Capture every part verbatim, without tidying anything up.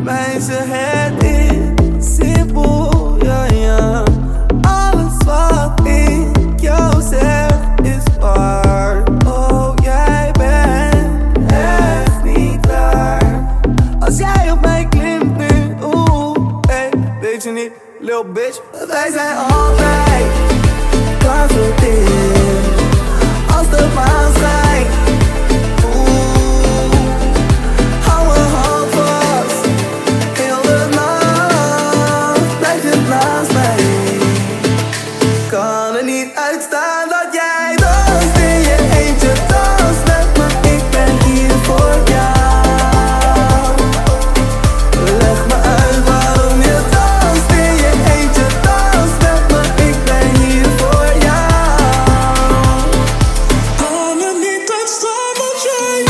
meisje, het is simpel, ja ja. Alles wat ik jou zeg is waar. Oh, jij bent echt niet klaar. Als jij op mij klimt nu, oeh, hey, weet je niet, lil bitch. Wij zijn altijd klaar voor dit. Als de maan schijnt, oeh, hou mijn hand vast. Heel de nacht blijf je naast mij. Kan er niet uitstaan dat jij danst in je eentje, dans met me. Ik ben hier voor jou. Leg me uit waarom je danst in je eentje, dans met me. Ik ben hier voor jou. Kan er niet uitstaan dat jij.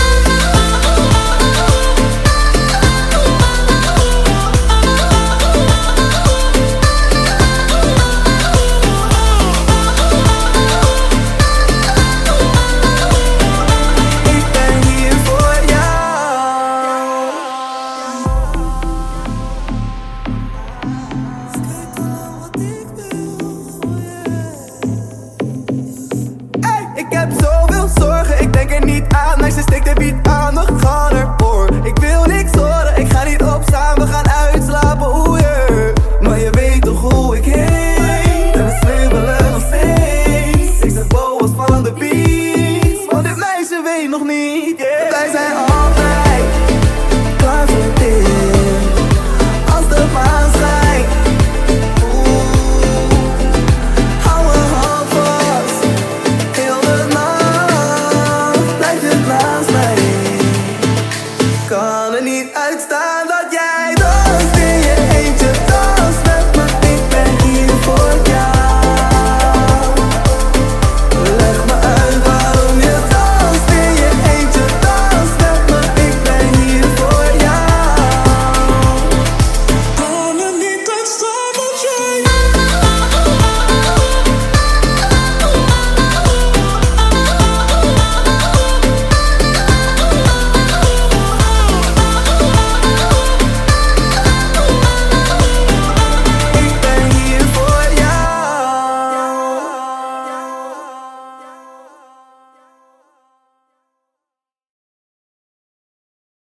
Ik ben hier voor jou. Steek dan wat ik wil, hey, ik heb zoveel zorgen, ik denk er niet aan. Meisje, steek de beat aan, we gaan ervoor. Ik wil niks horen, ik ga niet opstaan, we gaan